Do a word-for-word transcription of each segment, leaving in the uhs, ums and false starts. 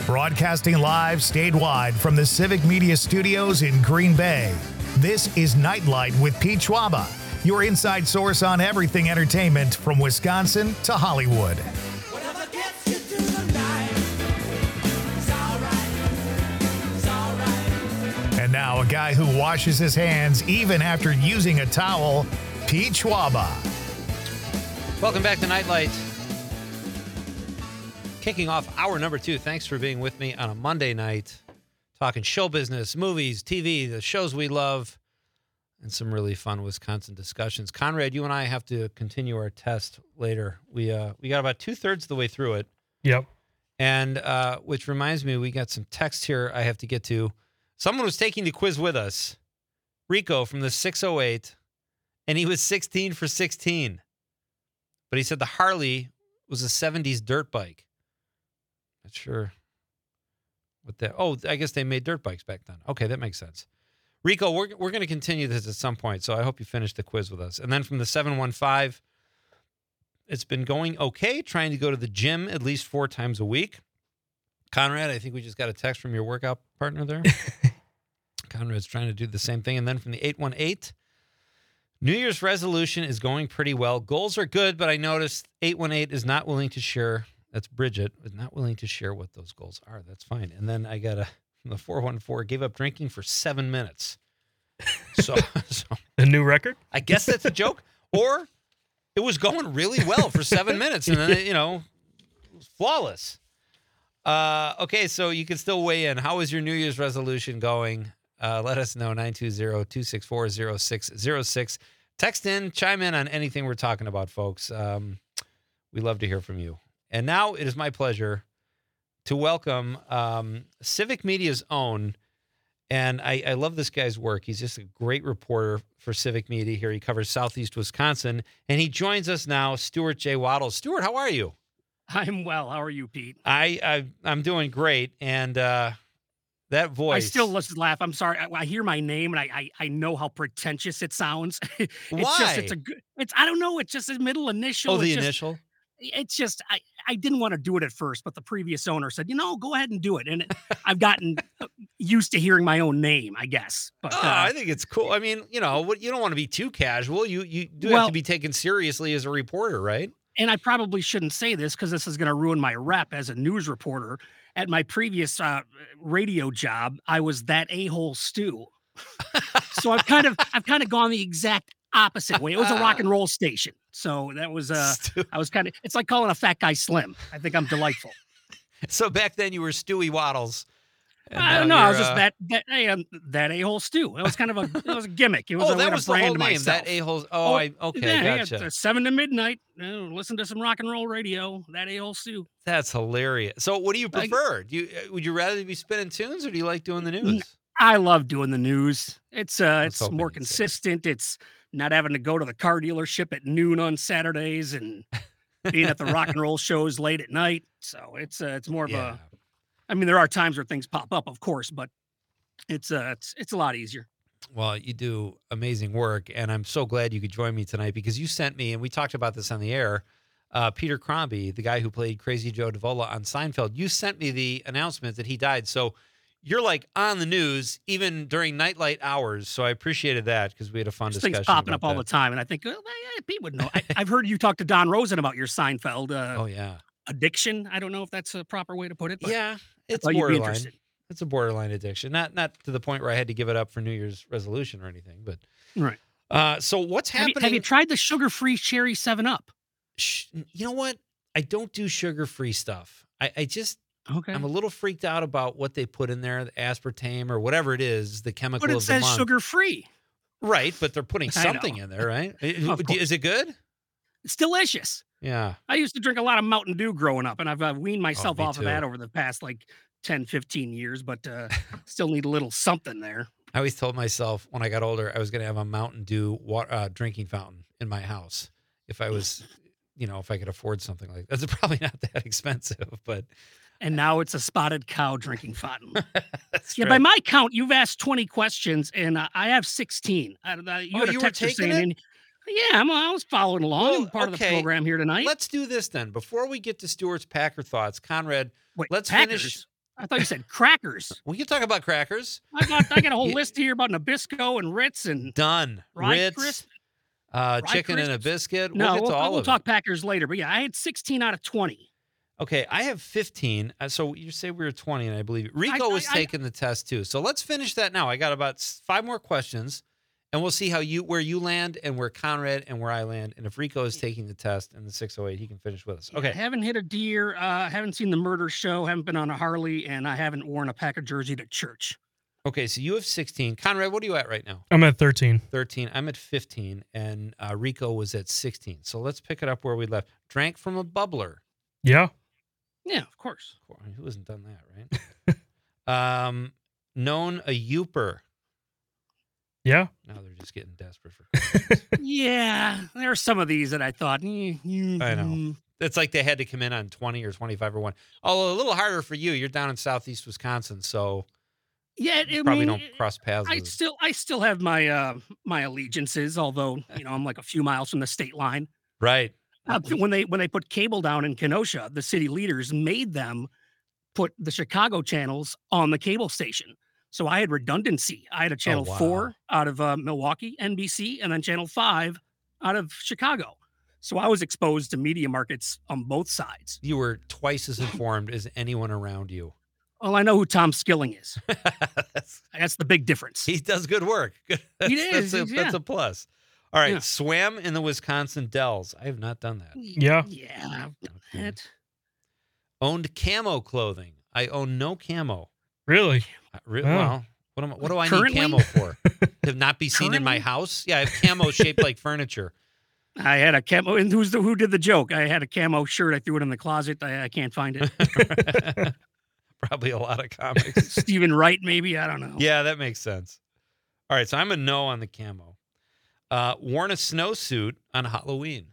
Broadcasting live statewide from the Civic Media Studios in Green Bay. This is Nightlight with Pete Schwaba, your inside source on everything entertainment from Wisconsin to Hollywood. And now a guy who washes his hands even after using a towel, Pete Schwaba. Welcome back to Nightlight. Kicking off hour number two. Thanks for being with me on a Monday night, talking show business, movies, T V, the shows we love, and some really fun Wisconsin discussions. Conrad, you and I have to continue our test later. We uh, we got about two-thirds of the way through it. Yep. And uh, which reminds me, we got some text here I have to get to. Someone was taking the quiz with us, Rico from the six oh eight, and he was sixteen for sixteen. But he said the Harley was a seventies dirt bike. Not sure what that. Oh, I guess they made dirt bikes back then. Okay, that makes sense. Rico, we're we're going to continue this at some point, so I hope you finish the quiz with us. And then from the seven one five, it's been going okay, trying to go to the gym at least four times a week. Conrad, I think we just got a text from your workout partner there. Conrad's trying to do the same thing. And then from the eight one eight, New Year's resolution is going pretty well. Goals are good, but I noticed eight one eight is not willing to share. That's Bridget, is not willing to share what those goals are. That's fine. And then I got a from the four one four, gave up drinking for seven minutes. So, so a new record? I guess that's a joke. Or it was going really well for seven minutes, and then, it, you know, it was flawless. Uh, okay, so you can still weigh in. How is your New Year's resolution going? Uh, let us know, nine two zero, two six four, zero six zero six. Text in, chime in on anything we're talking about, folks. Um, we love to hear from you. And now it is my pleasure to welcome um, Civic Media's own, and I, I love this guy's work. He's just a great reporter for Civic Media here. He covers Southeast Wisconsin, and he joins us now, Stuart J. Waddles. Stuart, how are you? I'm well. How are you, Pete? I, I I'm doing great, and uh, that voice. I still just laugh. I'm sorry. I, I hear my name, and I, I I know how pretentious it sounds. it's Why? Just, it's a good. It's I don't know. It's just a middle initial. Oh, the it's just, initial. It's just I I didn't want to do it at first, but the previous owner said, you know, go ahead and do it, and it, I've gotten used to hearing my own name, I guess. But oh, uh, I think it's cool. I mean, you know, you don't want to be too casual. You you do well, have to be taken seriously as a reporter, right? And I probably shouldn't say this because this is going to ruin my rep as a news reporter. At my previous uh, radio job, I was that a-hole Stu. So I've kind of I've kind of gone the exact opposite way. It was a rock and roll station, so that was uh I was kind of. It's like calling a fat guy slim. I think I'm delightful. So back then you were Stewie Waddles. I don't know. I was just uh, that that hey, um, that a-hole Stu. It was kind of a it was a gimmick. It was oh, a that way was to brand the whole name. myself. That a-hole. Oh, oh, I okay, yeah, gotcha. Yeah, seven to midnight. Uh, listen to some rock and roll radio. That a-hole Stu. That's hilarious. So, what do you prefer? Do you would you rather be spinning tunes, or do you like doing the news? I love doing the news. It's uh, it's more consistent. It's not having to go to the car dealership at noon on Saturdays and being at the rock and roll shows late at night. So it's uh, it's more of yeah. a. I mean, there are times where things pop up, of course, but it's uh, it's it's a lot easier. Well, you do amazing work, and I'm so glad you could join me tonight because you sent me, and we talked about this on the air. Uh, Peter Crombie, the guy who played Crazy Joe Davola on Seinfeld, you sent me the announcement that he died. So you're like on the news even during nightlight hours. So I appreciated that because we had a fun There's discussion. Things popping up that. all the time, and I think, oh, yeah, Pete would know. I, I've heard you talk to Don Rosen about your Seinfeld. Uh, oh yeah, addiction. I don't know if that's a proper way to put it. But yeah, it's you'd be borderline. interested. It's a borderline addiction. Not not to the point where I had to give it up for New Year's resolution or anything, but right. Uh, so what's have happening? You, have you tried the sugar-free cherry seven up? You know what? I don't do sugar-free stuff. I, I just okay. I'm a little freaked out about what they put in there, the aspartame or whatever it is, the chemical but it of the says month. Sugar-free. Right, but they're putting something in there, right? Is it good? It's delicious. Yeah. I used to drink a lot of Mountain Dew growing up, and I've uh, weaned myself oh, off too. of that over the past like ten, fifteen years, but uh, still need a little something there. I always told myself when I got older, I was going to have a Mountain Dew water, uh, drinking fountain in my house. If I was, you know, if I could afford something like that. It's probably not that expensive, but. And now it's a Spotted Cow drinking fountain. That's yeah, right. by my count, you've asked twenty questions, and uh, I have sixteen. Uh, you oh, had a you were texter taking saying, it? Yeah, I'm, I was following along. Well, I'm part okay. of the program here tonight. Let's do this then. Before we get to Stuart's Packer thoughts, Conrad, Wait, let's Packers? finish. I thought you said crackers. We can talk about crackers. I got I got a whole Yeah. list here about Nabisco and Ritz and Done. Rye Ritz, Crisp. uh, Rye chicken and a Crisps? biscuit. No, we'll get we'll, to all we'll of talk it. Packers later. But yeah, I had sixteen out of twenty. Okay, I have fifteen. Uh, so you say we were twenty, and I believe Rico I- was I- taking the test too. So let's finish that now. I got about s- five more questions, and we'll see how you where you land and where Conrad and where I land. And if Rico is taking the test in the six oh eight, he can finish with us. I Okay. haven't hit a deer. Uh, haven't seen the murder show. Haven't been on a Harley, and I haven't worn a Packer jersey to church. Okay, so you have sixteen. Conrad, what are you at right now? I'm at thirteen. thirteen. I'm at fifteen, and uh, Rico was at sixteen. So let's pick it up where we left. Drank from a bubbler. Yeah. Yeah, of course. Who hasn't done that, right? um, known a Youper. Yeah. Now they're just getting desperate for. Yeah, there are some of these that I thought. eh, I know. mm, It's like they had to come in on twenty or twenty-five or one. Although a little harder for you. You're down in southeast Wisconsin, so Yeah, you I probably mean, don't cross paths I with. still, I still have my uh, my allegiances, although you know I'm like a few miles from the state line. Right. Uh, when they when they put cable down in Kenosha, the city leaders made them put the Chicago channels on the cable station. So I had redundancy. I had a channel wow. four out of uh, Milwaukee, N B C, and then channel five out of Chicago. So I was exposed to media markets on both sides. You were twice as informed as anyone around you. Well, I know who Tom Skilling is. That's- That's the big difference. he does good work. That's, is, That's a, he's- that's yeah. a plus. All right. Yeah. Swam in the Wisconsin Dells. I have not done that. Yeah. Yeah. Okay. That- Owned camo clothing. I own no camo. Really? I re- Oh. Well, what, am I, what do I Currently? need camo for? To not be seen in my Currently? house? Yeah, I have camo shaped like furniture. I had a camo. And who's the who did the joke? I had a camo shirt. I threw it in the closet. I, I can't find it. Probably a lot of comics. Stephen Wright, maybe. I don't know. Yeah, that makes sense. All right, so I'm a no on the camo. Uh, worn a snowsuit on Halloween.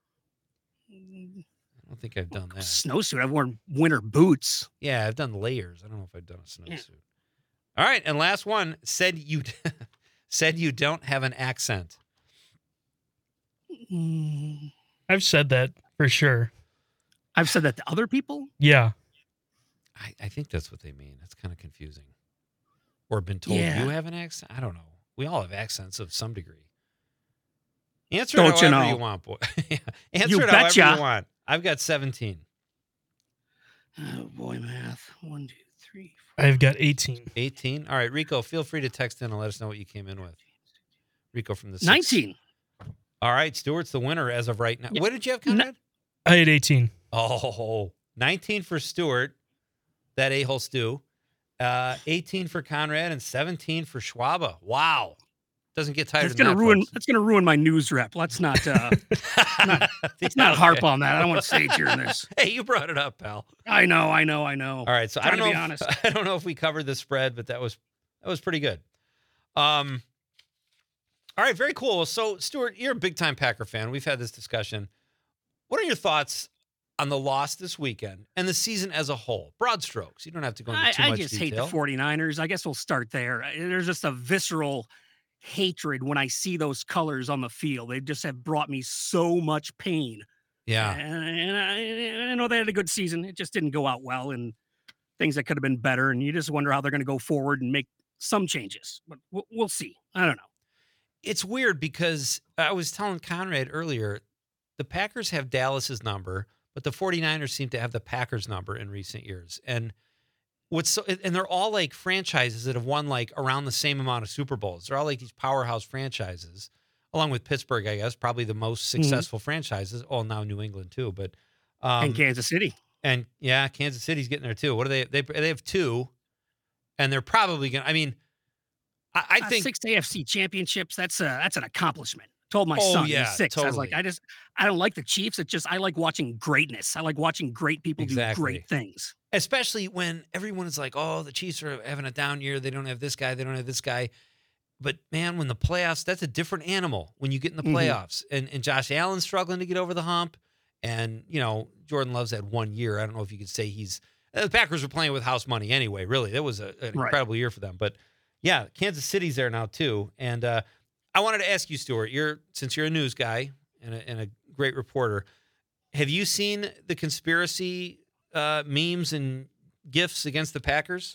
I don't think I've done that. Snowsuit. I've worn winter boots. Yeah, I've done layers. I don't know if I've done a Yeah. snowsuit. All right, and last one said you said you don't have an accent. Mm, I've said that for sure. I've said that to other people. Yeah. I, I think that's what they mean. That's kind of confusing. Or been told Yeah. you have an accent. I don't know. We all have accents of some degree. Answer Don't it you however you, know? want, boy. Yeah. Answer You it however betcha. you want. I've got seventeen. Oh boy, math. One, two, three, four. I've got eighteen. eighteen. All right, Rico, feel free to text in and let us know what you came in with. Rico from the six. nineteen. All right, Stewart's the winner as of right now. Yeah. What did you have, No- Conrad? I had eighteen. Oh, nineteen for Stewart, that a-hole stew. Uh, eighteen for Conrad and seventeen for Schwaba. Wow. Doesn't get tired That's of gonna that, ruin. folks. That's gonna ruin my news rep. Let's not. Uh, not- let's not Yeah, harp okay. on that. I don't want to stage here in this. Hey, you brought it up, pal. I know. I know. I know. All right, so I Trying don't to know. be If, honest. I don't know if we covered the spread, but that was that was pretty good. Um. All right, very cool. So, Stuart, you're a big time Packer fan. We've had this discussion. What are your thoughts on the loss this weekend and the season as a whole? Broad strokes. You don't have to go into I, too I much just detail. hate the 49ers. I guess we'll start there. I- There's just a visceral hatred when I see those colors on the field. They just have brought me so much pain. Yeah. And I, I know they had a good season. It just didn't go out well, and things that could have been better. And you just wonder how they're going to go forward and make some changes. But we'll, we'll see. I don't know. It's weird because I was telling Conrad earlier, the Packers have Dallas's number, but the 49ers seem to have the Packers number in recent years. And what's so, and they're all like franchises that have won like around the same amount of Super Bowls. They're all like these powerhouse franchises, along with Pittsburgh, I guess, probably the most successful franchises. Oh, now New England too, but um, And Kansas City. and yeah, Kansas City's getting there too. What do they? They they have two, and they're probably gonna. I mean, I, I Uh, think six A F C championships. That's a that's an accomplishment. Told my Oh, son yeah, he's six. I was like, totally. I just I don't like the Chiefs. It's just I like watching greatness. I like watching great people Exactly. do great things. especially when everyone is like, oh, the Chiefs are having a down year. They don't have this guy. They don't have this guy. But man, when the playoffs, that's a different animal when you get in the Mhm. playoffs. And and Josh Allen's struggling to get over the hump. And, you know, Jordan Love's had one year. I don't know if you could say he's the Packers were playing with house money anyway, really. That was a, an Right. incredible year for them. But yeah, Kansas City's there now too. And uh, I wanted to ask you, Stuart, you're since you're a news guy and a, and a great reporter, have you seen the conspiracy uh, memes and gifts against the Packers?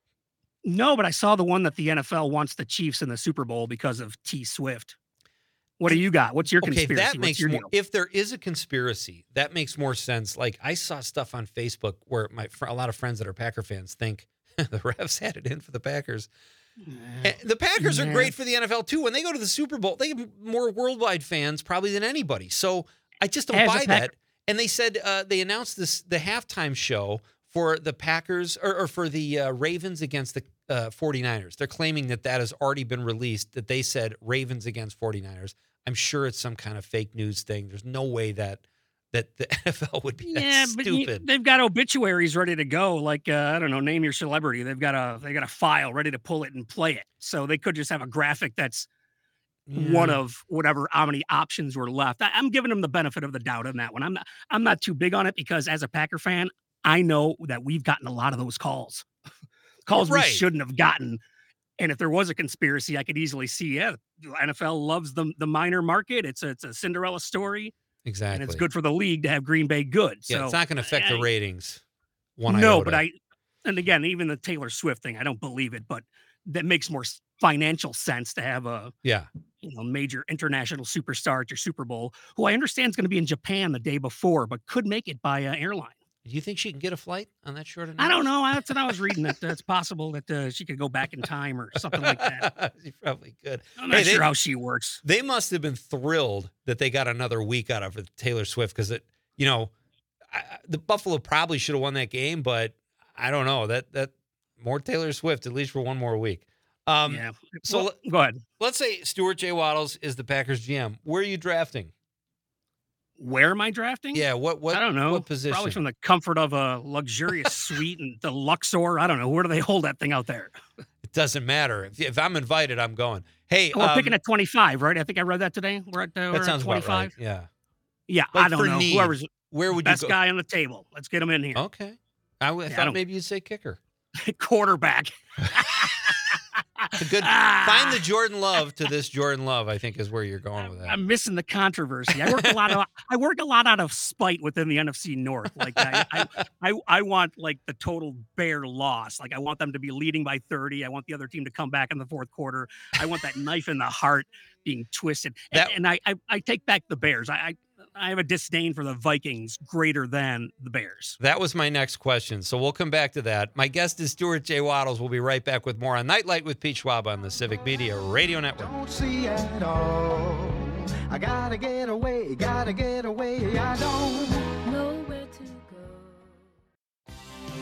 No, but I saw the one that the N F L wants the Chiefs in the Super Bowl because of T Swift. What do you got? What's your Okay, conspiracy? that What's makes your more, deal? if there is a conspiracy, that makes more sense. Like I saw stuff on Facebook where my fr- a lot of friends that are Packer fans think the refs had it in for the Packers. And the Packers are Yeah. great for the N F L too. When they go to the Super Bowl, they have more worldwide fans probably than anybody. So I just don't As a buy Packer- that. And they said uh, they announced this the halftime show for the Packers or, or for the uh, Ravens against the uh, 49ers. They're claiming that that has already been released, that they said Ravens against 49ers. I'm sure it's some kind of fake news thing. There's no way that that the N F L would be Yeah, that but you- stupid. they've got obituaries ready to go. Like uh, I don't know, name your celebrity. They've got a they got a file ready to pull it and play it. So they could just have a graphic that's one Yeah. of whatever how many options were left. I, I'm giving them the benefit of the doubt on that one. I'm not I'm not too big on it because as a Packer fan, I know that we've gotten a lot of those calls. calls Right. we shouldn't have gotten. And if there was a conspiracy, I could easily see, yeah, the N F L loves the the minor market. It's a, it's a Cinderella story, exactly. and it's good for the league to have Green Bay good. Yeah, So it's not going to affect the I- ratings. One no, iota. but I, and again, even the Taylor Swift thing, I don't believe it, but that makes more s- financial sense to have a yeah. you know major international superstar at your Super Bowl, who I understand is going to be in Japan the day before, but could make it by uh, airline. Do you think she can get a flight on that short? I don't know. That's what I was reading. That uh, it's possible that uh, she could go back in time or something like that. She probably could. I'm not Hey, sure they- how she works. They must have been thrilled that they got another week out of it, Taylor Swift, because it, you know, I, I- the Buffalo probably should have won that game, but I don't know that that more Taylor Swift at least for one more week. Um, yeah. so Well, go ahead. let's say Stuart J. Waddles is the Packers G M. Where are you drafting? Where am I drafting? Yeah, what what I don't know. what position? Probably from the comfort of a luxurious suite and the Luxor. I don't know. Where do they hold that thing out there? It doesn't matter. If, if I'm invited, I'm going. Hey, We're um, picking at twenty-five, right? I think I read that today. We're at, uh, we're that at sounds about twenty-five. right. Yeah. Yeah, Like I don't for know. need. Whoever's Where would best you go? guy on the table. Let's get him in here. Okay. I, w- I Yeah, I thought don't- maybe you'd say kicker. Quarterback. It's a good Ah, find the Jordan Love to this Jordan Love. I think is where you're going with that. I'm missing the controversy. I work a lot of I work a lot out of spite within the N F C North. Like I, I, I, I want like the total bear loss. Like I want them to be leading by thirty. I want the other team to come back in the fourth quarter. I want that knife in the heart being twisted. And, That- and I, I, I take back the Bears. I, I, I have a disdain for the Vikings greater than the Bears. That was my next question. So we'll come back to that. My guest is Stuart J. Waddles. We'll be right back with more on Nightlight with Pete Schwab on the Civic Media Radio Network. Don't see at all. I gotta get away, gotta get away. I don't. Nowhere to go.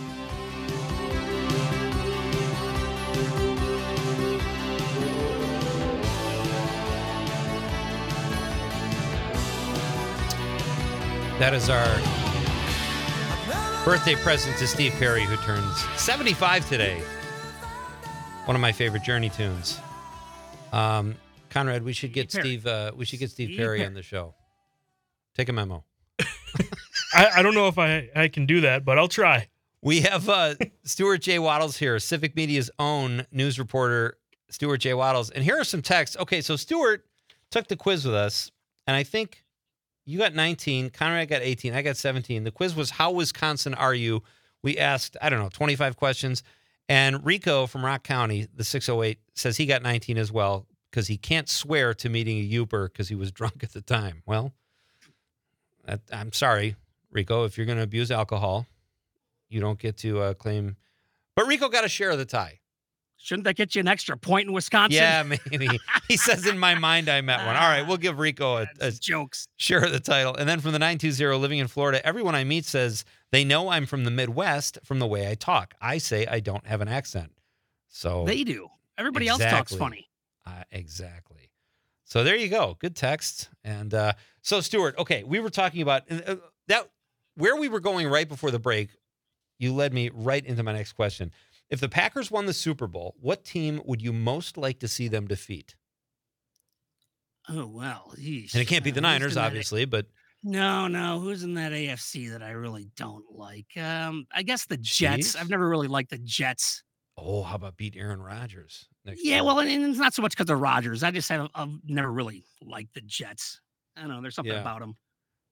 That is our birthday present to Steve Perry, who turns seventy-five today. One of my favorite Journey tunes. Um, Conrad, we should get Steve Perry. Steve. Uh, we should get Steve, Steve Perry Perry. on the show. Take a memo. I, I don't know if I, I can do that, but I'll try. We have uh, Stuart J. Waddles here, Civic Media's own news reporter, Stuart J. Waddles. And here are some texts. Okay, so Stuart took the quiz with us, and I think you got nineteen, Conrad got eighteen, I got seventeen. The quiz was, how Wisconsin are you? We asked, I don't know, twenty-five questions. And Rico from Rock County, the six oh eight, says he got nineteen as well because he can't swear to meeting a Uber because he was drunk at the time. Well, that, I'm sorry, Rico, if you're going to abuse alcohol, you don't get to uh, claim. But Rico got a share of the tie. Shouldn't that get you an extra point in Wisconsin? Yeah, maybe. He says, in my mind, I met one. All right, we'll give Rico a, a That's jokes. share of the title. And then from the nine two zero, living in Florida, everyone I meet says they know I'm from the Midwest from the way I talk. I say I don't have an accent. So They do. Everybody else talks Exactly. funny. Uh, exactly. So there you go. Good text. And uh, so, Stuart, okay, we were talking about uh, that, where we were going right before the break. You led me right into my next question. If the Packers won the Super Bowl, what team would you most like to see them defeat? Oh, well. Yeesh. And it can't be Uh, the who's Niners, in that A- obviously, but No, no. Who's in that A F C that I really don't like? Um, I guess the Jets. Chiefs? I've never really liked the Jets. oh, how about beat Aaron Rodgers next Yeah, year? well, and and it's not so much because of Rodgers. I just have I've never really liked the Jets. I don't know. There's something Yeah. about them.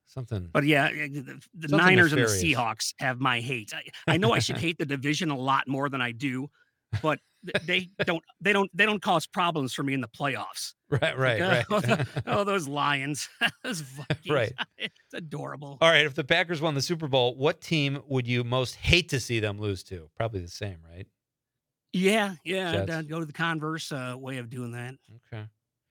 Something. But yeah, eh, the, the Something Niners and the nefarious. Seahawks have my hate. I, I know I should hate the division a lot more than I do, but th- they don't they don't they don't cause problems for me in the playoffs. Right, right, Like, oh, right. oh, those Lions, those Vikings, Right. it's adorable. All right. If the Packers won the Super Bowl, what team would you most hate to see them lose to? Probably the same, right? Yeah, yeah, I'd, Jets. uh, go to the converse uh, way of doing that. Okay.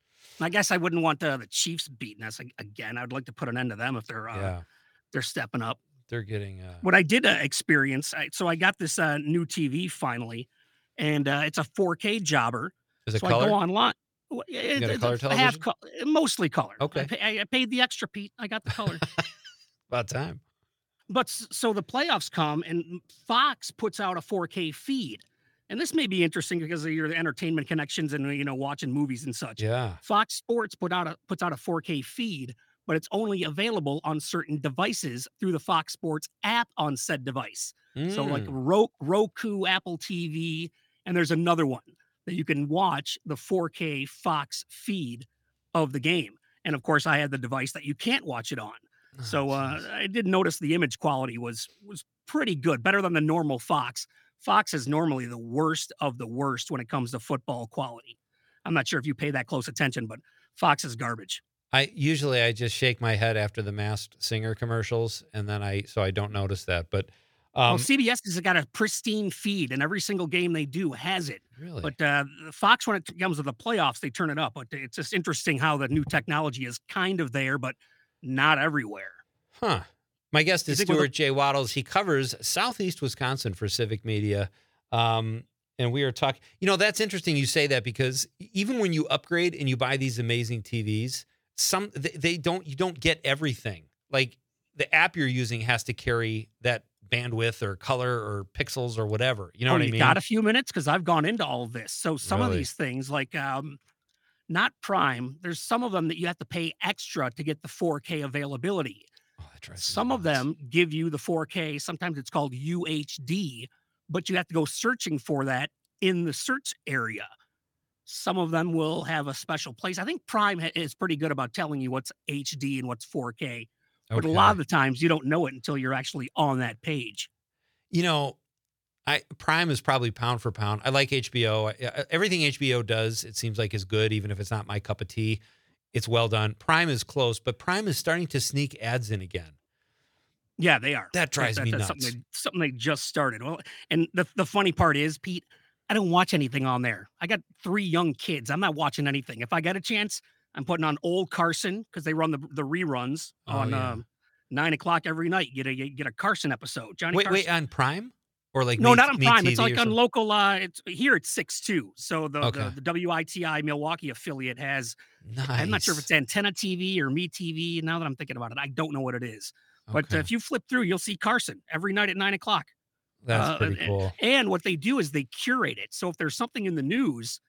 I guess I wouldn't want uh, the Chiefs beating us ag- again. I'd like to put an end to them if they're uh, Yeah. they're stepping up. They're getting. Uh, What I did uh, experience, I, so I got this uh, new T V finally, and uh, it's a four K jobber. is it So I color? go online. Well, it- got a it- color I have television? co- mostly color. Okay. I, pay, I I paid the extra, Pete. I got the color. About time. But s- so the playoffs come, and Fox puts out a four K feed, and this may be interesting because of your entertainment connections and you know watching movies and such. Yeah. Fox Sports put out a puts out a four K feed, but it's only available on certain devices through the Fox Sports app on said device. So like Mm. Ro- Roku, Apple T V, and there's another one that you can watch the four K Fox feed of the game. And of course, I had the device that you can't watch it on. Oh, So uh, jeez. I did notice the image quality was was pretty good, better than the normal Fox. Fox is normally the worst of the worst when it comes to football quality. I'm not sure if you pay that close attention, but Fox is garbage. I usually I just shake my head after the Masked Singer commercials, and then I so I don't notice that. But um, Well, C B S has got a pristine feed, and every single game they do has it. really, But uh, the Fox, when it comes to the playoffs, they turn it up. But it's just interesting how the new technology is kind of there, but not everywhere. huh? My guest You is think with Stuart J. Waddles. He covers Southeast Wisconsin for Civic Media. Um, and we are talking, you know, that's interesting you say that because even when you upgrade and you buy these amazing T Vs, some they, they don't you don't get everything. Like the app you're using has to carry that bandwidth or color or pixels or whatever. You know Oh, what I you mean? got a few minutes because I've gone into all of this. So some of Really? these things, like um, not Prime, there's some of them that you have to pay extra to get the four K availability. Oh, that drives me Some of nuts. them give you the four K. Sometimes it's called U H D, but you have to go searching for that in the search area. Some of them will have a special place. I think Prime ha- is pretty good about telling you what's H D and what's four K, but a lot of Okay. the times you don't know it until you're actually on that page. You know, I Prime is probably pound for pound. I like H B O. I- I- Everything H B O does, it seems like, is good, even if it's not my cup of tea. It's well done. Prime is close, but Prime is starting to sneak ads in again. Yeah, they are. That drives me that's nuts. Something they, something they just started. Well, and the, the funny part is, Pete, I don't watch anything on there. I got three young kids. I'm not watching anything. If I get a chance, I'm putting on old Carson because they run the the reruns Oh, on yeah. um, nine o'clock every night. You get a you get a Carson episode. Johnny Wait, Carson. wait, on Prime or like no, Me- not on Me Prime. T V It's or like on something? local. Uh, it's here. It's six two. So the, Okay. the the W I T I Milwaukee affiliate has. Nice. I'm not sure if it's Antenna T V or Me T V. Now that I'm thinking about it, I don't know what it is. But uh, Okay. if you flip through, you'll see Carson every night at nine o'clock. That's uh, pretty and- cool. And what they do is they curate it. So if there's something in the news,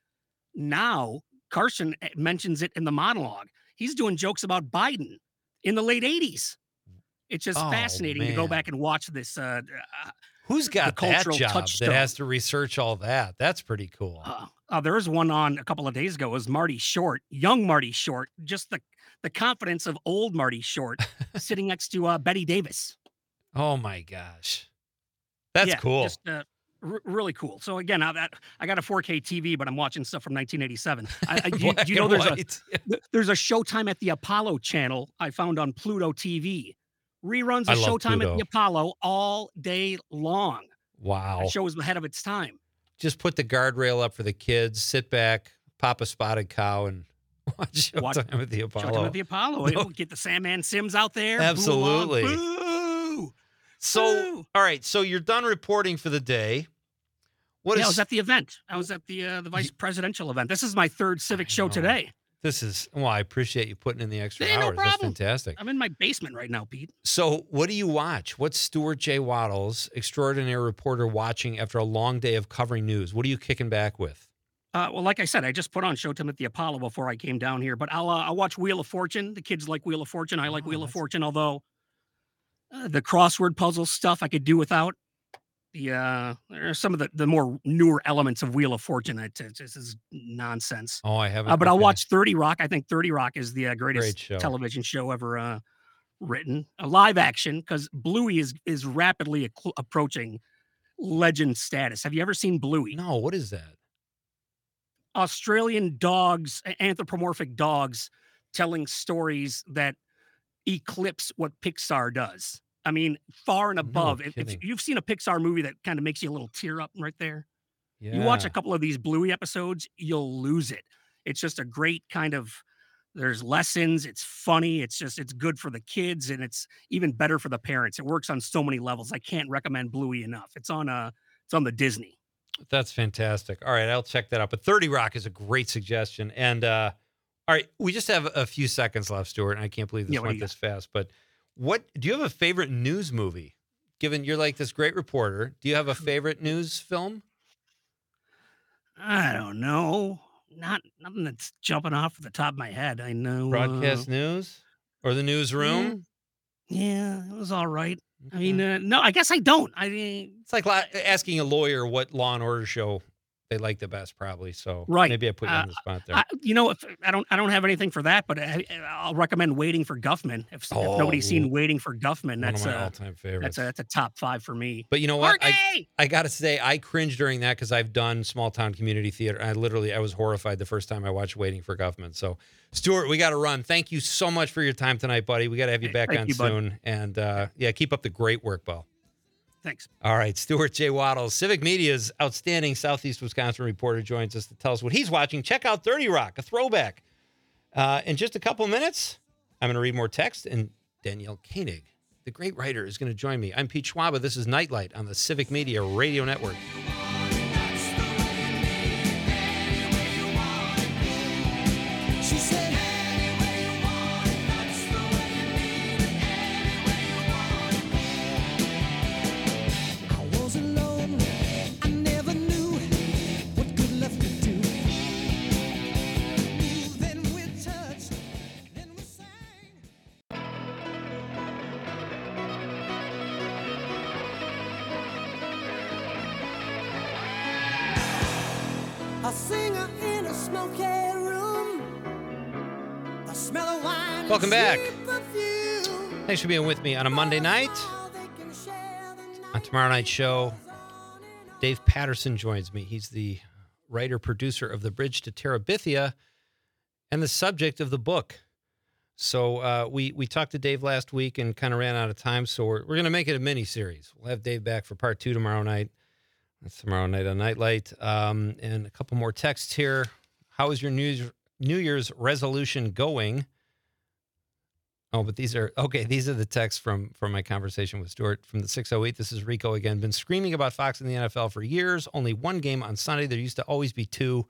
now Carson eh, mentions it in the monologue. He's doing jokes about Biden in the late eighties. It's just Oh, fascinating to go man. back and watch this. Uh, uh, Who's got that cultural job that touchstone. has to research all that? That's pretty cool. uh, uh, there was one on a couple of days ago. It was Marty Short, young Marty Short, just the the confidence of old Marty Short, sitting next to uh, Betty Davis. Oh my gosh. That's Yeah, cool. Just uh, r- really cool. So again, I, that, I got a four K T V, but I'm watching stuff from nineteen eighty-seven. I, I, do, you- do you know Black there's a and white. th- there's a Showtime at the Apollo channel I found on Pluto T V. Reruns I of love Showtime at Pluto. the Apollo all day long. Wow. That show was ahead of its time. Just put the guardrail up for the kids, sit back, pop a spotted cow, and watch Watch- Showtime at the Apollo. Showtime at the Apollo. No. Get the Sandman Sims out there. boo along. Absolutely. Boo! So, Woo! all right. So you're done reporting for the day. What yeah, is I was at the event. I was at the uh, the vice presidential event. This is my third civic show know. today. this? Is well, I appreciate you putting in the extra Hey, no hours. That's problem. fantastic. I'm in my basement right now, Pete. So, what do you watch? What's Stuart J. Waddles, extraordinary reporter, watching after a long day of covering news? What are you kicking back with? Uh, well, like I said, I just put on Showtime at the Apollo before I came down here. But I'll uh, I'll watch Wheel of Fortune. The kids like Wheel of Fortune. I like Oh, Wheel of that's- Fortune, although uh, the crossword puzzle stuff I could do without. The uh, there are some of the, the more newer elements of Wheel of Fortune. It, it, this is nonsense. Oh, I haven't. Uh, but I'll okay. watch thirty Rock. I think thirty Rock is the uh, greatest Great show. television show ever uh, written, a live action, because Bluey is is rapidly ac- approaching legend status. Have you ever seen Bluey? No, what is that? Australian dogs, a- anthropomorphic dogs, telling stories that eclipse what Pixar does. I mean, far and No above. If, if kidding. you've seen a Pixar movie that kind of makes you a little tear up right there, Yeah. you watch a couple of these Bluey episodes, you'll lose it. It's just a great kind of. There's lessons. It's funny. It's just it's good for the kids, and it's even better for the parents. It works on so many levels. I can't recommend Bluey enough. It's on uh it's on the Disney. That's fantastic. All right, I'll check that out. But thirty Rock is a great suggestion. And uh, all right, we just have a few seconds left, Stuart, and I can't believe this Yeah, what do went you this fast. But what do you have a favorite news movie? Given you're like this great reporter, do you have a favorite news film? I don't know. Not nothing that's jumping off the top of my head. I know. Broadcast uh, news or the newsroom? Yeah, it was all right. I Okay. mean, uh, no, I guess I don't. I mean, It's like la- asking a lawyer what Law and Order show they like the best, probably. So Right. maybe I put you Uh, on the spot there. I, you know, if I don't, I don't have anything for that, but I, I'll recommend Waiting for Guffman. If, if nobody's Oh, seen Waiting for Guffman, One that's of my uh, all-time favorites. that's a that's a top five for me. But you know what? I, Porky! I got to say, I cringed during that because I've done small town community theater. I literally, I was horrified the first time I watched Waiting for Guffman. So, Stuart, we got to run. Thank you so much for your time tonight, buddy. We got to have you back Thank on you, bud. soon. And uh, yeah, keep up the great work, Bo. Thanks. All right, Stuart J. Waddle, Civic Media's outstanding Southeast Wisconsin reporter, joins us to tell us what he's watching. Check out thirty Rock, a throwback. Uh, in just a couple minutes, I'm going to read more text, and Danielle Koenig, the great writer, is going to join me. I'm Pete Schwaba. This is Nightlight on the Civic Media Radio Network. She said, I was alone. I never knew what good love could do. Then we touched, then we sang. A singer in a smoky room. The smell of wine. and Welcome back. sweet perfume. Thanks for being with me on a Monday night. On tomorrow night's show, Dave Patterson joins me. He's the writer-producer of The Bridge to Terabithia and the subject of the book. So uh, we we talked to Dave last week and kind of ran out of time, so we're, we're going to make it a mini-series. We'll have Dave back for part two tomorrow night. That's tomorrow night on Nightlight. Um, and a couple more texts here. How is your New Year's, New Year's resolution going? Oh, but these are, okay, these are the texts from, from my conversation with Stuart from the six oh eight. This is Rico again. Been screaming about Fox and the N F L for years. Only one game on Sunday. There used to always be two.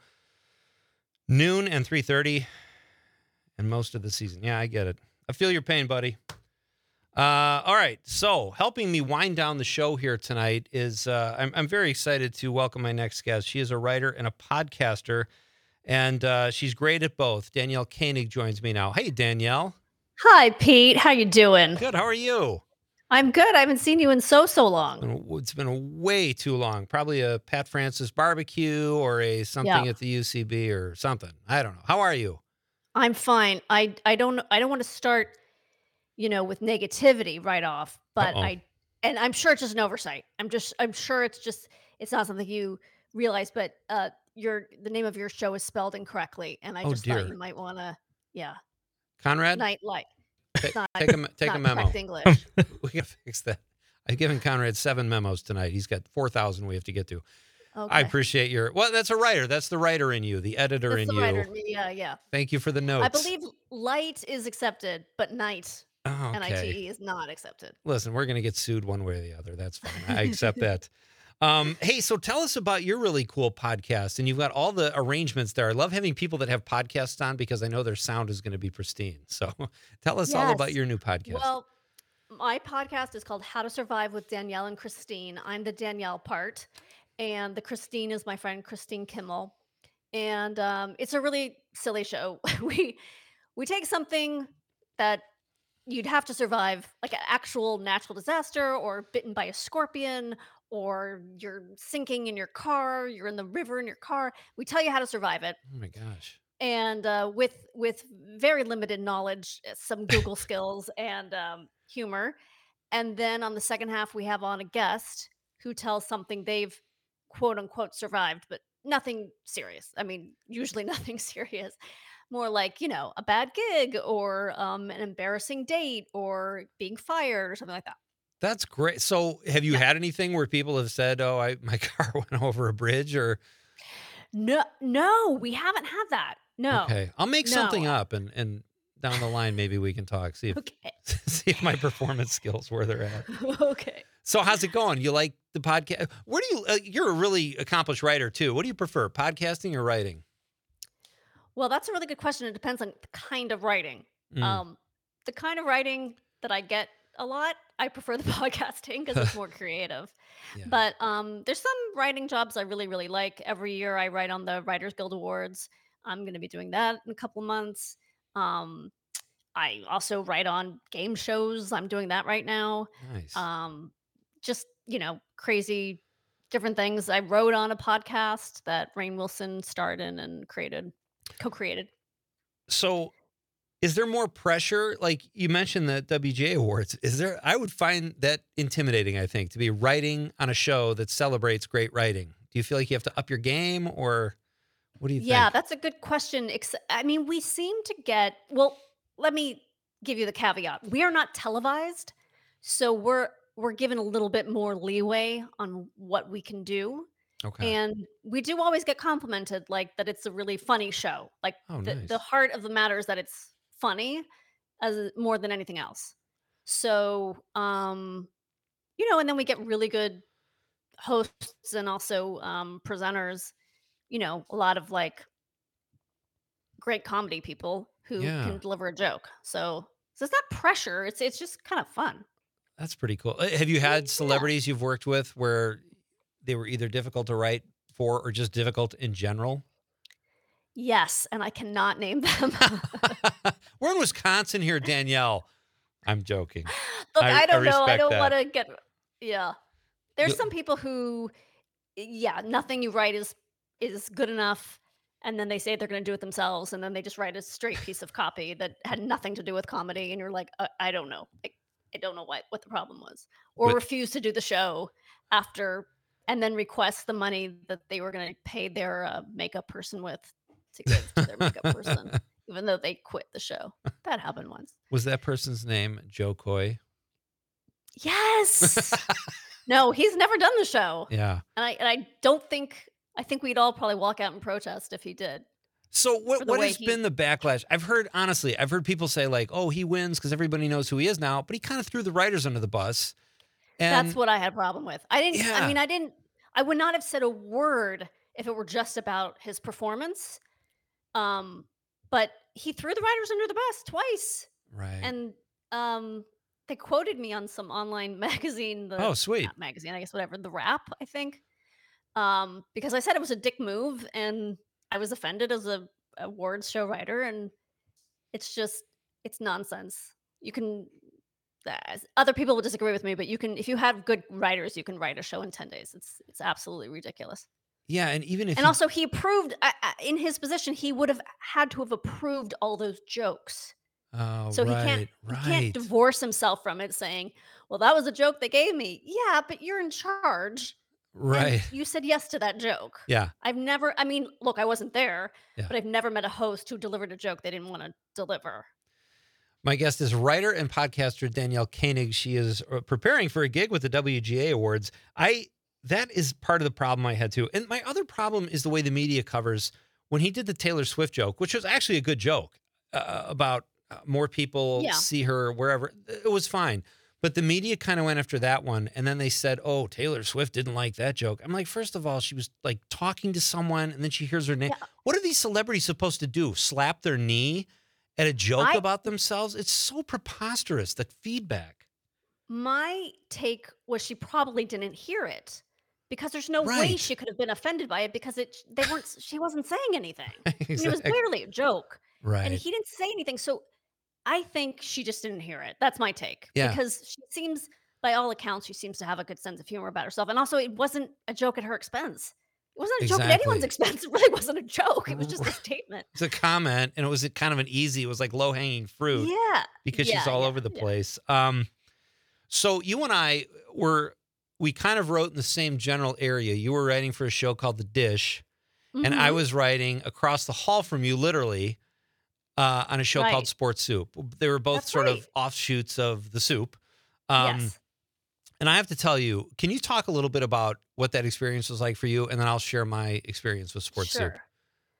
Noon and three thirty. And most of the season. Yeah, I get it. I feel your pain, buddy. Uh, all right. So helping me wind down the show here tonight is uh, I'm, I'm very excited to welcome my next guest. She is a writer and a podcaster, and uh, she's great at both. Danielle Koenig joins me now. Hey, Danielle. Hi, Pete. How you doing? Good. How are you? I'm good. I haven't seen you in so so long. Been- It's been way too long. Probably a Pat Francis barbecue or a something Yeah. at the U C B or something. I don't know. How are you? I'm fine. I I don't I don't want to start, you know, with negativity right off, but Uh-oh. I and I'm sure it's just an oversight. I'm just I'm sure it's just it's not something you realize, but uh your the name of your show is spelled incorrectly, and I Oh, just dear. thought you might want to, yeah, Conrad, night light. ta- It's not, take a me- take a not memo. correct English. We gotta fix that. I've given Conrad seven memos tonight. He's got four thousand we have to get to. Okay. I appreciate your, well, that's a writer. That's the writer in you, the editor That's in the you. writer in me. Yeah, yeah. Thank you for the notes. I believe light is accepted, but night, Oh, N I T okay. E, is not accepted. Listen, we're going to get sued one way or the other. That's fine. I accept that. Um, hey, so tell us about your really cool podcast. And you've got all the arrangements there. I love having people that have podcasts on because I know their sound is going to be pristine. So tell us all about Yes. your new podcast. Well, my podcast is called How to Survive with Danielle and Christine. I'm the Danielle part, and the Christine is my friend Christine Kimmel. And um, it's a really silly show. we we take something that you'd have to survive, like an actual natural disaster, or bitten by a scorpion, or you're sinking in your car, you're in the river in your car. We tell you how to survive it. oh my gosh. and uh, with with very limited knowledge, uh, some Google skills, and um, humor. And then on the second half, we have on a guest who tells something they've quote unquote survived, but nothing serious. I mean, usually nothing serious. More like, you know, a bad gig, or um, an embarrassing date, or being fired, or something like that. That's great. So, have you Yeah. had anything where people have said, "Oh, I my car went over a bridge," or No, no, we haven't had that. No. okay, I'll make something No. up, and and down the line maybe we can talk. See if Okay. see if my performance skills where they're at. Okay. So, how's it going? You like the podcast? Where do you? Uh, you're a really accomplished writer too. What do you prefer, podcasting or writing? Well, that's a really good question. It depends on the kind of writing. Mm. Um, the kind of writing that I get a lot, I prefer the podcasting because it's more creative. Yeah. But um, there's some writing jobs I really, really like. Every year I write on the Writers Guild Awards. I'm going to be doing that in a couple months. Um, I also write on game shows. I'm doing that right now. Nice. Um, just, you know, crazy different things. I wrote on a podcast that Rainn Wilson starred in and created, co-created. So, is there more pressure? Like you mentioned the W G A Awards. Is there? I would find that intimidating. I think to be writing on a show that celebrates great writing. Do you feel like you have to up your game, or what do you Yeah, think? that's a good question. Ex- I mean, we seem to get, well, let me give you the caveat. We are not televised, so we're we're given a little bit more leeway on what we can do. Okay. And we do always get complimented, like that it's a really funny show. Like Oh, the, nice. the heart of the matter is that it's funny as more than anything else. So, um, you know, and then we get really good hosts and also um, presenters, you know, a lot of like great comedy people who Yeah. can deliver a joke. So, so it's not pressure. It's it's just kind of fun. That's pretty cool. Uh, Have you had Yeah. celebrities you've worked with where they were either difficult to write for or just difficult in general? Yes, and I cannot name them. We're in Wisconsin here, Danielle. I'm joking. Look, I- I, I don't know. I respect don't that. want to get. Yeah, there's You- some people who, yeah, nothing you write is is good enough, and then they say they're going to do it themselves, and then they just write a straight piece of copy that had nothing to do with comedy, and you're like, uh, I don't know. I, I don't know what what the problem was, or But- refuse to do the show after, and then request the money that they were going to pay their uh, makeup person with to give to their makeup person, even though they quit the show. That happened once. Was that person's name Joe Coy? Yes. No, he's never done the show. Yeah. And I and I don't think I think we'd all probably walk out and protest if he did. So For what the what way has he- been the backlash? I've heard honestly, I've heard people say like, "Oh, he wins because everybody knows who he is now," but he kind of threw the writers under the bus. And That's what I had a problem with. I didn't Yeah. I mean I didn't I would not have said a word if it were just about his performance. Um but he threw the writers under the bus twice. right. And um they quoted me on some online magazine, the oh, sweet. not magazine, I guess whatever, the Wrap, I think. Um, because I said it was a dick move and I was offended as a awards show writer, and it's just it's nonsense. You can uh, other people will disagree with me, but you can if you have good writers, you can write a show in ten days. It's it's absolutely ridiculous. Yeah, and even if And he- also he approved uh, uh, in his position, he would have had to have approved all those jokes. oh, So right, he can't right. he can't divorce himself from it saying, "Well, that was a joke they gave me." Yeah, but you're in charge. and right. you said yes to that joke. Yeah. I've never I mean, look, I wasn't there, Yeah. but I've never met a host who delivered a joke they didn't want to deliver. My guest is writer and podcaster Danielle Koenig. She is uh, preparing for a gig with the W G A Awards. I that is part of the problem I had too. And my other problem is the way the media covers when he did the Taylor Swift joke, which was actually a good joke uh, about uh, more people Yeah. see her wherever. It was fine. But the media kind of went after that one. And then they said, oh, Taylor Swift didn't like that joke. I'm like, first of all, she was like talking to someone and then she hears her name. Yeah. What are these celebrities supposed to do? Slap their knee at a joke I- about themselves? It's so preposterous, that feedback. My take was she probably didn't hear it because there's no way Right. she could have been offended by it because it they weren't she wasn't saying anything. I mean, it was Exactly. clearly a joke. Right. And he didn't say anything. So I think she just didn't hear it. That's my take. Yeah. Because she seems, by all accounts, she seems to have a good sense of humor about herself. And also, it wasn't a joke at her expense. It wasn't a joke at anyone's Exactly. expense. It really wasn't a joke. It was just a R- statement. It's a comment, and it was a kind of an easy. It was like low hanging fruit Yeah. because she's Yeah, all yeah, over the yeah. place. Um, so you and I were we kind of wrote in the same general area. You were writing for a show called The Dish, and I Mhm. was writing across the hall from you, literally, uh, on a show called Right. Sports Soup. They were both That's sort right. of offshoots of the Soup. Um, Yes. and I have to tell you, can you talk a little bit about what that experience was like for you, and then I'll share my experience with Sports Soup. Sure.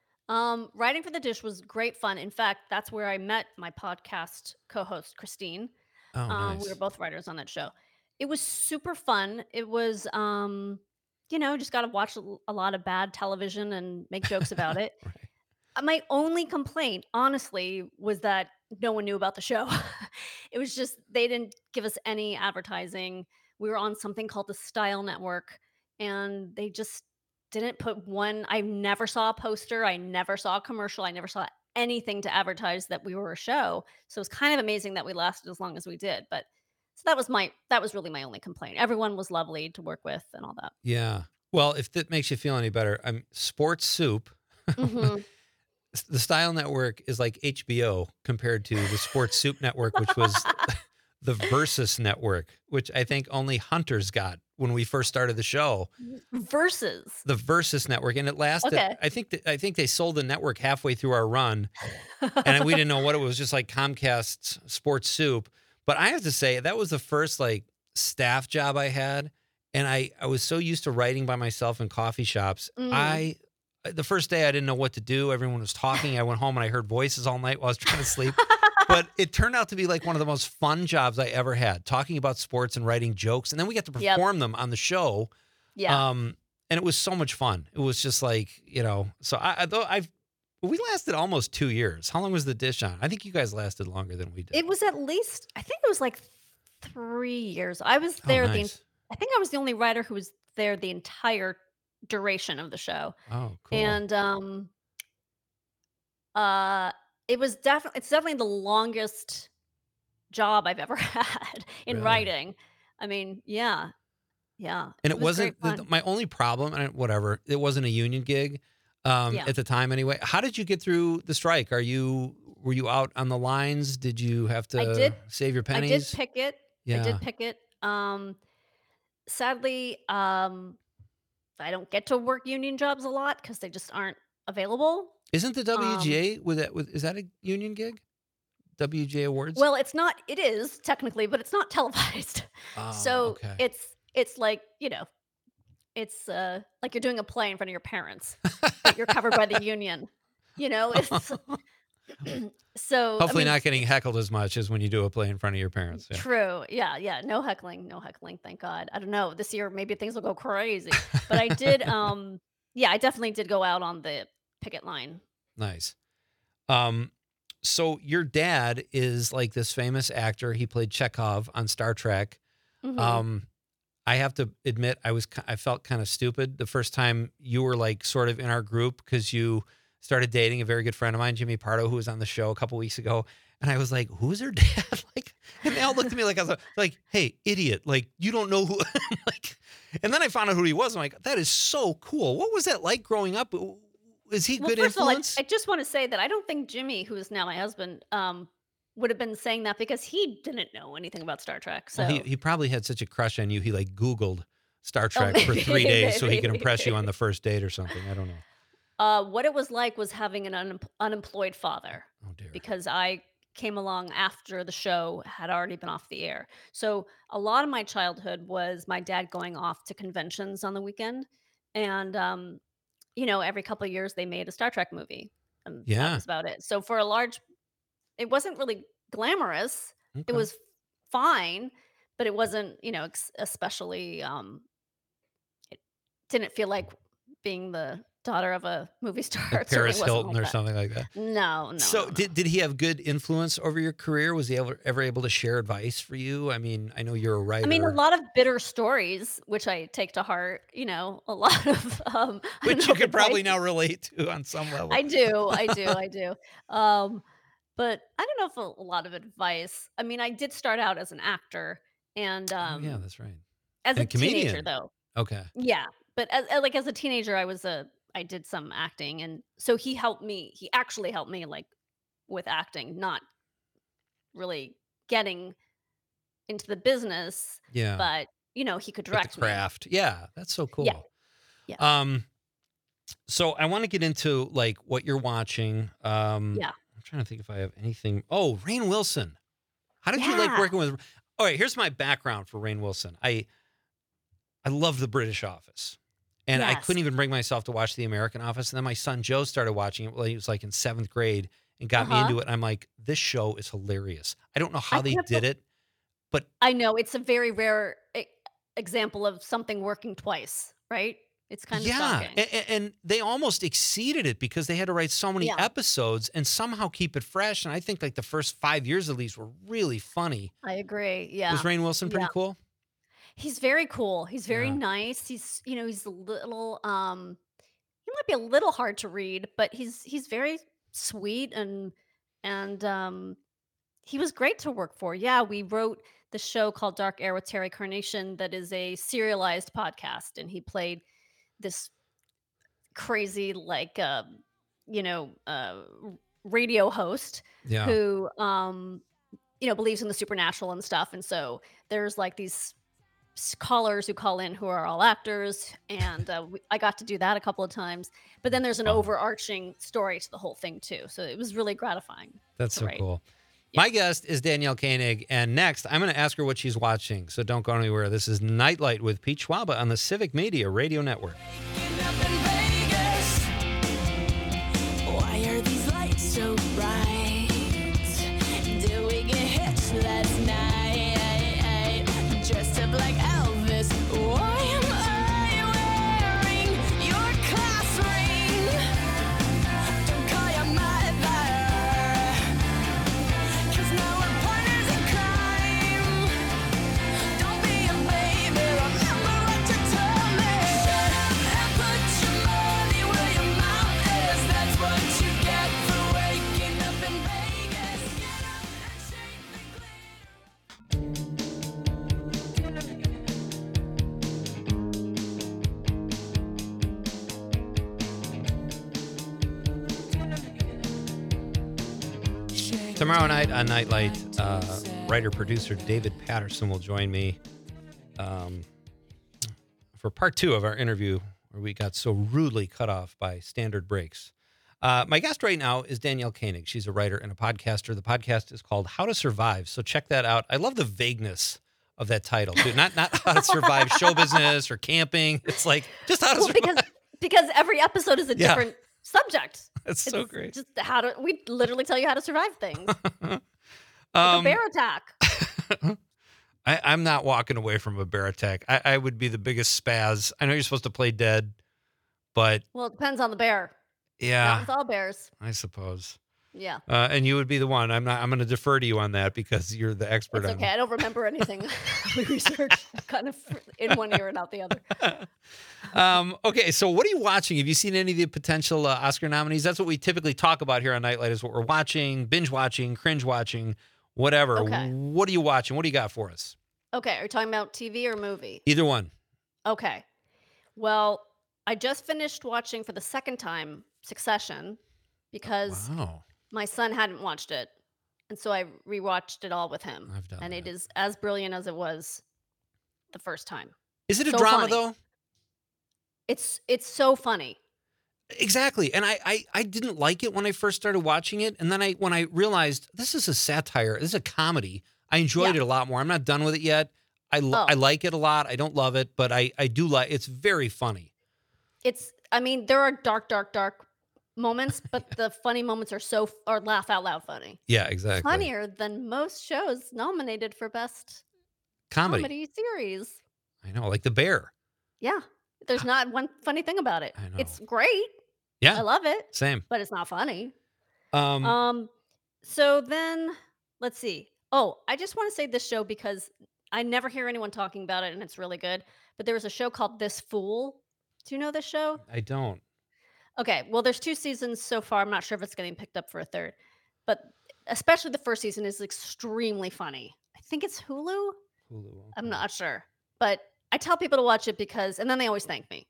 Um, writing for The Dish was great fun. In fact, that's where I met my podcast co-host, Christine. Oh, Um, we were nice. both writers on that show. It was super fun. It was, um, you know, just got to watch a l- a lot of bad television and make jokes about it. Right. Uh, My only complaint, honestly, was that no one knew about the show. It was just they didn't give us any advertising. We were on something called the Style Network, and they just didn't put one. I never saw a poster. I never saw a commercial. I never saw anything to advertise that we were a show. So it's kind of amazing that we lasted as long as we did. But so that was my that was really my only complaint. Everyone was lovely to work with and all that. Yeah. Well, if that makes you feel any better, I'm Sports Soup. Hmm. The Style Network is like H B O compared to the Sports Soup Network, which was the Versus Network, which I think only hunters got when we first started the show. Versus. The Versus Network, and it lasted. Okay. I think that, I think they sold the network halfway through our run, and we didn't know what it was. Just like Comcast's Sports Soup. But I have to say that was the first like staff job I had, and I I was so used to writing by myself in coffee shops. Mm. I the first day I didn't know what to do. Everyone was talking. I went home and I heard voices all night while I was trying to sleep. But it turned out to be like one of the most fun jobs I ever had, talking about sports and writing jokes, and then we got to Yep. perform them on the show. Yeah. Um, and it was so much fun. It was just like, you know, so I, I though I've, we lasted almost two years. How long was the dish on? I think you guys lasted longer than we did. It was at least, I think it was like three years. I was Oh, there the, en- nice. I think I was the only writer who was there the entire duration of the show. Oh, cool. And um uh it was definitely it's definitely the longest job I've ever had in Really? writing. I mean, yeah. Yeah. And It it was great wasn't the, fun. my only problem, and whatever. It wasn't a union gig um, Yeah. at the time, anyway. How did you get through the strike? Are you were you out on the lines? Did you have I to did save your I did pennies? pick it. I Yeah. did pick it. Um sadly, um I don't get to work union jobs a lot because they just aren't available. Isn't the Um, W G A with that? With is that a union gig? W G A Awards. well, it's not. It is technically, but it's not televised. Oh, So okay. it's it's like you know, it's uh like you're doing a play in front of your parents, but you're covered by the union. You know, it's so. I Hopefully mean, not getting heckled as much as when you do a play in front of your parents. Yeah. true. Yeah, yeah. No heckling. No heckling. Thank God. I don't know. This year maybe things will go crazy. But I did. Um. Yeah, I definitely did go out on the picket line. Nice. Um, so your dad is like this famous actor. He played Chekhov on Star Trek. Mhm. Um, I have to admit, I was ki- I felt kind of stupid the first time you were like sort of in our group because you started dating a very good friend of mine, Jimmy Pardo, who was on the show a couple weeks ago, and I was like, "Who's her dad?" Like, and they all looked at me like I was like, "Hey, idiot! Like you don't know who." Like, and then I found out who he was. I'm like, "That is so cool. What was that like growing up? Is he Well, good first of all, I, influence?" I just want to say that I don't think Jimmy, who is now my husband, um, would have been saying that because he didn't know anything about Star Trek. So Well, he he probably had such a crush on you. He like Googled Star oh, Trek for maybe, three days so he could maybe, impress you on maybe. the first date or something. I don't know. Uh, what it was like was having an unem- unemployed father Oh dear. because I came along after the show had already been off the air. So a lot of my childhood was my dad going off to conventions on the weekend, and um, you know, every couple of years they made a Star Trek movie, and that Yeah. was about it. So for a large, it wasn't really glamorous. It Okay. was fine, but it wasn't, you know, ex- especially. Um, it didn't feel like being the daughter of a movie star. Like It certainly Paris wasn't Hilton like or that. something like that. No, no, So no, no. did did he have good influence over your career? Was he ever ever able to share advice for you? I mean, I know you're a I mean, a writer, lot of bitter stories, which I take to heart. You know, a lot of um, I don't which know you if could probably advice. now relate to on some level. I do, I do, I do. Um, but I don't know if a, a lot of advice. I mean, I did start out as an actor, and Oh yeah, um, that's right. as And a a teenager, comedian. though. Okay. Yeah, but as, as- like as a teenager, I was a I did some acting, and so he helped me. He actually helped me like with acting, not really getting into the business, Yeah. but you know, he could But direct the me. craft. Yeah, that's so Yeah. cool. Yeah. Um, so I want to get into like what you're watching. Um, Yeah. I'm trying to think if I have anything. Oh, Rainn Wilson. How did you like Yeah. working with? All right, here's my background for Rainn Wilson. I I love the British Office, and I Yes. couldn't even bring myself to watch the American Office. And then my son Joe started watching it while he was like in seventh grade and got me Uh-huh. into it. And I'm like, this show is hilarious. I don't know how I they can't did bel- it, but I know it's a very rare e- example of something working twice, right? It's kind of yeah, shocking. and, and they almost exceeded it because they had to write so many Yeah. episodes and somehow keep it fresh. And I think like the first five years at least were really funny. I agree. Yeah. Was Rainn Wilson pretty Yeah. cool? He's very cool. He's very Yeah. nice. He's, you know, he's a little um he might be a little hard to read, but he's he's very sweet and and um he was great to work for. Yeah, we wrote the show called Dark Air with Terry Carnation that is a serialized podcast, and he played this crazy like um you know uh r- radio host Yeah. who um you know believes in the supernatural and stuff, and so there's like these s- callers who call in who are all actors, and uh, we, I got to do that a couple of times, but then there's an Fun. overarching story to the whole thing too, so it was really gratifying. That's to so write. cool. Yeah. My guest is Danielle Koenig, and next I'm going to ask her what she's watching. So don't go anywhere. This is Nightlight with Pete Schwaba on the Civic Media Radio Network. Why are these lights so bright? Did we get hitched last night? Dressed up like Elvis. Why am I wearing your class ring? Don't call your mother, 'cause now we're partners in crime. Don't be a baby, remember what you told me. And put your money where your mouth is. That's what you get for waking up in Vegas. Get up and shake the gleam. Tomorrow night on Nightlight, uh, writer-producer David Patterson will join me um, for part two of our interview where we got so rudely cut off by standard breaks. Uh, my guest right now is Danielle Koenig. She's a writer and a podcaster. The podcast is called How to Survive, so check that out. I love the vagueness of that title, too. Not, not how to survive show business or camping. It's like just how to Well, survive. because because every episode is a Yeah. different subject. That's so It's great. Just how to we literally tell you how to survive things. Like Um, a bear attack. I, I'm not walking away from a bear attack. I, I would be the biggest spaz. I know you're supposed to play dead, but Well, it depends on the bear. Not yeah, with all bears. I suppose. Yeah. Uh, and you would be the one. I'm not. I'm going to defer to you on that because you're the expert It's on okay. I don't remember anything we researched kind of in one ear and out the other. it. um, okay, so what are you watching? Have you seen any of the potential uh, Oscar nominees? That's what we typically talk about here on Nightlight. Is what we're watching, binge watching, cringe watching, whatever. Okay. What are you watching? What do you got for us? Okay. Are you talking about T V or movie? Either one. Okay. Well, I just finished watching for the second time Succession because Wow, my son hadn't watched it. And so I rewatched it all with him. I've done And it that. is as brilliant as it was the first time. Is it a so drama funny. though? It's it's so funny. Exactly. And I, I I didn't like it when I first started watching it. And then I when I realized this is a satire, this is a comedy, I enjoyed Yeah. it a lot more. I'm not done with it yet. I, lo- Oh. I like it a lot. I don't love it, but I, I do like it's very funny. It's I mean, there are dark, dark, dark moments, but the funny moments are so or laugh out loud funny. Yeah, exactly. Funnier than most shows nominated for best Comedy. comedy series. I know, like The Bear. Yeah. There's not one funny thing about it. I know. It's great. Yeah. I love it, Same. but it's not funny. Um, Um, so then let's see. Oh, I just want to say this show because I never hear anyone talking about it and it's really good. But there was a show called This Fool. Do you know this show? I don't. Okay, well, there's two seasons so far. I'm not sure if it's getting picked up for a third, but especially the first season is extremely funny. I think it's Hulu. Hulu. I'm okay. not sure, but I tell people to watch it because, and then they always thank me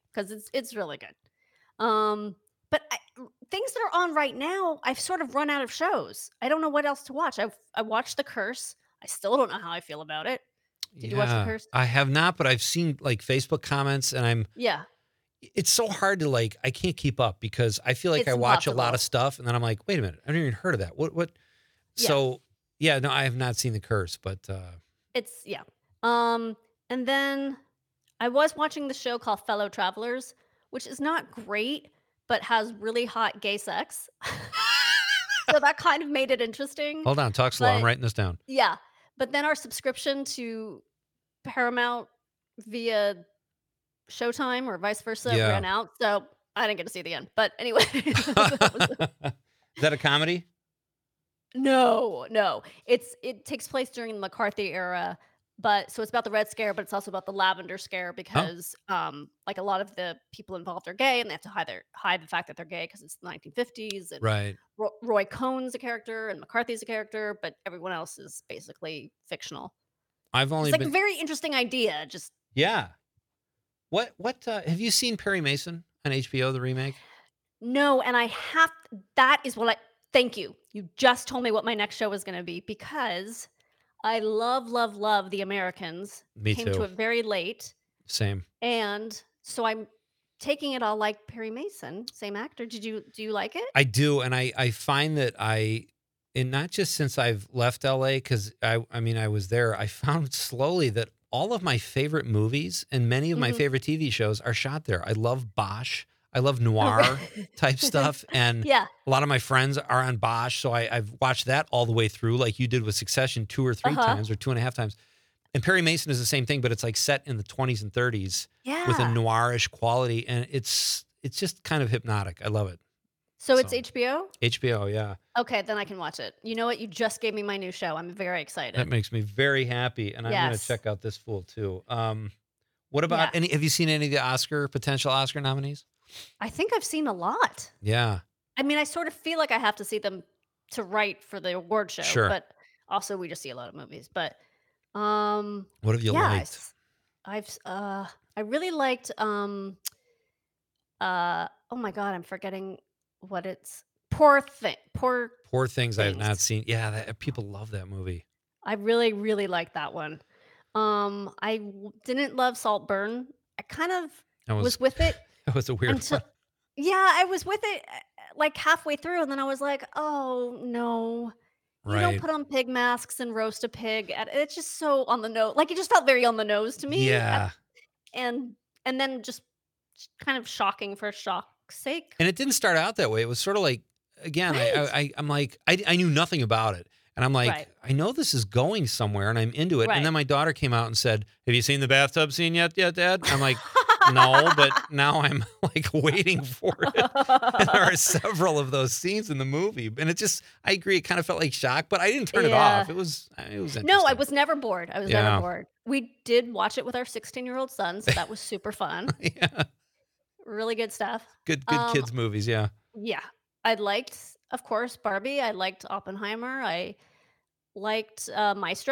because it's it's really good. Um, but I, things that are on right now, I've sort of run out of shows. I don't know what else to watch. I've I watched The Curse. I still don't know how I feel about it. Did you watch The Yeah, Curse? I have not, but I've seen like Facebook comments, and I'm. Yeah, It's so hard to like. I can't keep up because I feel like It's I watch a lot impossible. of stuff, and then I'm like, wait a minute, I haven't even heard of that. What? What? Yeah. So yeah, no, I have not seen The Curse, but uh, it's yeah. Um, and then I was watching the show called Fellow Travelers, which is not great, but has really hot gay sex. So that kind of made it interesting. hold on, talk slow. I'm But- writing this down. Yeah, but then our subscription to Paramount via Showtime or vice versa Yeah. ran out, so I didn't get to see the end. But anyway, that was- Is that a comedy? no, no, it's it takes place during the McCarthy era, but so it's about the Red Scare, but it's also about the Lavender Scare because, um, like a lot of the people involved are gay, and they have to hide their hide the fact that they're gay because it's the nineteen fifties, and Right. Ro- Roy Cohn's a character and McCarthy's a character, but everyone else is basically fictional. I've only It's like been. a very interesting idea. Just Yeah. What? What? Uh, have you seen Perry Mason on H B O, the remake? no, and I have that is what I thank you. You just told me what my next show was going to be because I love, love, love The Americans. Me Came too. to it very late, Same. and so I'm taking it all like Perry Mason, same actor. Did you do you like it? I do, and I I find that I, and not just since I've left L A, because I I mean I was there. I found slowly that all of my favorite movies and many of my Mhm. favorite T V shows are shot there. I love Bosch. I love noir type stuff, and Yeah, a lot of my friends are on Bosch, so I, I've watched that all the way through, like you did with Succession, two or three Uh-huh. times, or two and a half times. And Perry Mason is the same thing, but it's like set in the twenties and thirties yeah. with a noirish quality, and it's it's just kind of hypnotic. I love it. so it's so- H B O. H B O, yeah. Okay, then I can watch it. You know what? You just gave me my new show. I'm very excited. That makes me very happy, and I'm going to Yes. check out this fool too. Um, what about Yeah. any? Have you seen any of the Oscar potential Oscar nominees? I think I've seen a lot. Yeah, I mean, I sort of feel like I have to see them to write for the award show, Sure. but also we just see a lot of movies. But um, what have you yeah, I liked? s- I've s- uh, I really liked um, uh, oh my god, I'm forgetting what it's. Poor thing, poor. Poor Things I have not Things. seen. Yeah, that, people love that movie. I really, really like that one. Um, I w- didn't love Saltburn. I kind of That was, was with it that was a weird until. one. Yeah, I was with it uh, like halfway through, and then I was like, "Oh no, you Right. don't put on pig masks and roast a pig." At, it's just so on the nose. Like it just felt very on the nose to me. Yeah, and and then just kind of shocking for shock's sake. and it didn't start out that way. It was sort of like, again, I, Right. I, I I'm like, I, I knew nothing about it, and I'm like, Right. I know this is going somewhere, and I'm into it. Right. And then my daughter came out and said, "Have you seen the bathtub scene yet, yet, Dad?" I'm like, no, but now I'm like waiting for it. And there are several of those scenes in the movie, and it just, I agree, it kind of felt like shock, but I didn't turn it Yeah. off. It was, it was No, I interesting. was never bored. I was Yeah. never bored. We did watch it with our sixteen-year-old son, so that was super fun. Yeah, Really good stuff. good, good Um, kids movies. Yeah, Yeah, I liked, of course, Barbie. I liked Oppenheimer. I liked uh, Maestro.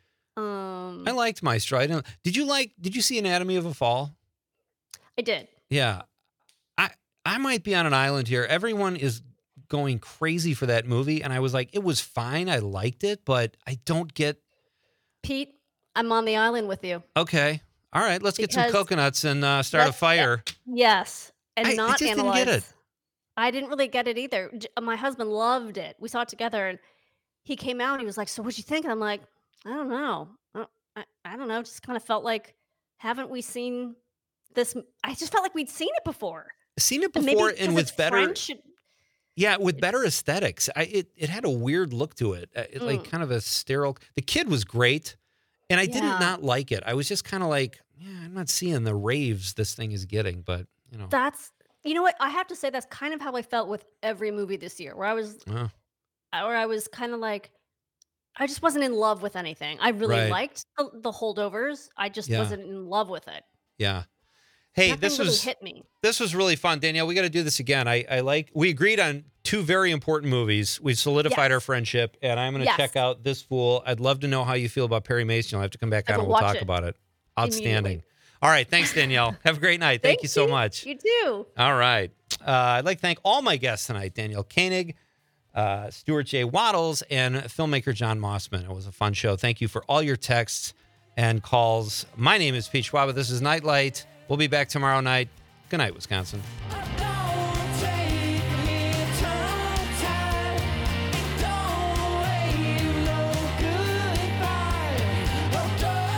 Um, I liked Maestro. I didn't. Did you like? Did you see Anatomy of a Fall? I did. Yeah, I I might be on an island here. Everyone is going crazy for that movie, and I was like, it was fine. I liked it, but I don't get. Pete, I'm on the island with you. Okay, all right, let's get some Because- coconuts and uh, start a Let's- fire. Yes, and I- I not just didn't analyze. get it. I didn't really get it either. J- uh, My husband loved it. We saw it together, and he came out and he was like, "So what'd you think?" And I'm like, "I don't know. I, don't- I, I don't know. Just kind of felt like, haven't we seen this? m- I just felt like we'd seen it before. Seen it And maybe before, 'cause and it's with better. French, it- Yeah, with better aesthetics. I it, it had a weird look to it. Uh, it like Mm. kind of a sterile. The kid was great, and I Yeah. didn't not like it. I was just kind of like, yeah, I'm not seeing the raves this thing is getting, but you know, that's you know what I have to say. That's kind of how I felt with every movie this year, where I was, uh, where I was kind of like, I just wasn't in love with anything. I really Right. liked the, the holdovers. I just Yeah. wasn't in love with it. yeah. Hey, Nothing this really was hit me. this was really fun, Danielle. We got to do this again. I I like. We agreed on two very important movies. We solidified our Yes. friendship, and I'm going to Yes. check out This Fool. I'd love to know how you feel about Perry Mason. You'll have to come back I on will and we'll watch talk it about it. Outstanding. immediately. All right. Thanks, Danielle. Have a great night. Thank, Thank you so you. much. You too. All right. Uh, I'd like to thank all my guests tonight, Danielle Koenig, uh, Stuart J. Waddles, and filmmaker John Mossman. It was a fun show. Thank you for all your texts and calls. My name is Pete Schwab. This is Nightlight. We'll be back tomorrow night. Good night, Wisconsin. Don't take me time. Don't wait no goodbye. Oh,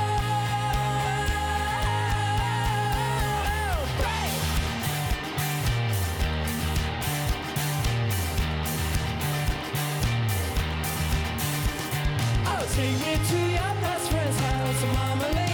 don't break. Oh, take me to your best friend's house, mama.